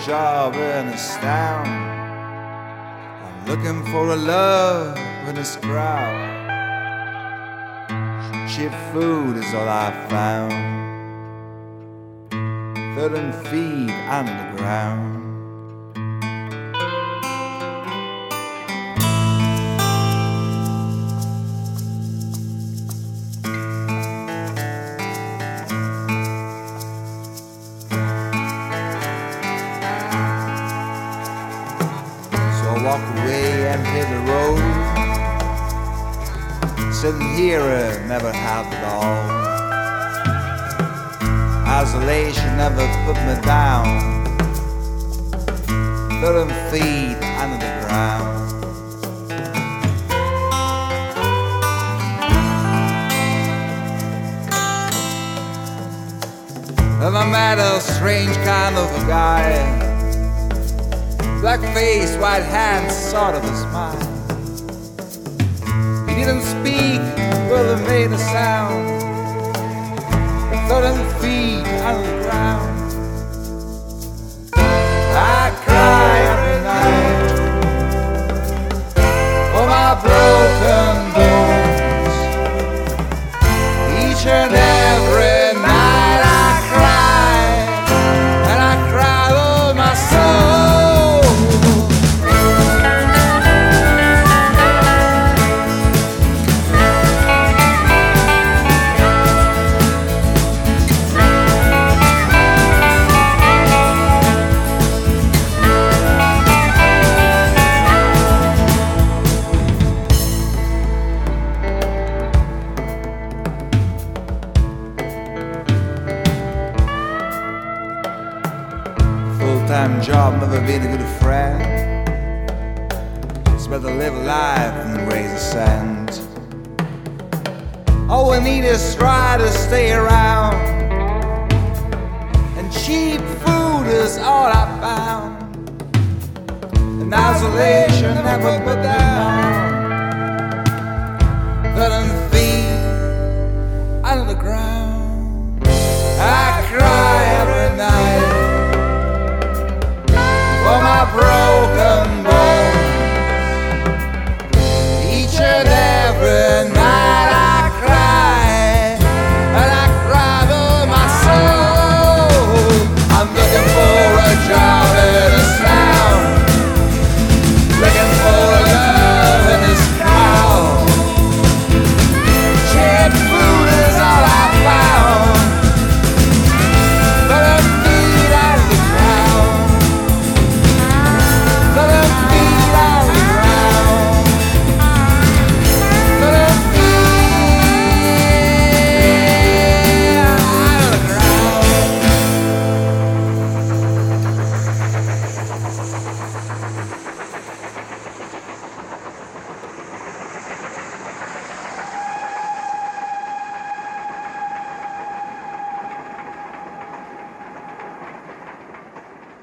job in this town. I'm looking for a love in this crowd. Cheap food is all I found. Foot and feet underground. Walk away and hit the road. Sitting here never happened at all. Isolation never put me down. Foot and feet under the ground. Then I met a strange kind of a guy. Black face, white hands, sort of a smile. He didn't speak, but he made a sound. Foot and feet on the ground. I cry every night for my broken bones. Each and every night I cry, and I cry oh my soul. Full-time job, never been a good friend. It's better to live a life than raise a cent. All we need is try to stay around. And cheap food is all I found. And isolation never put down.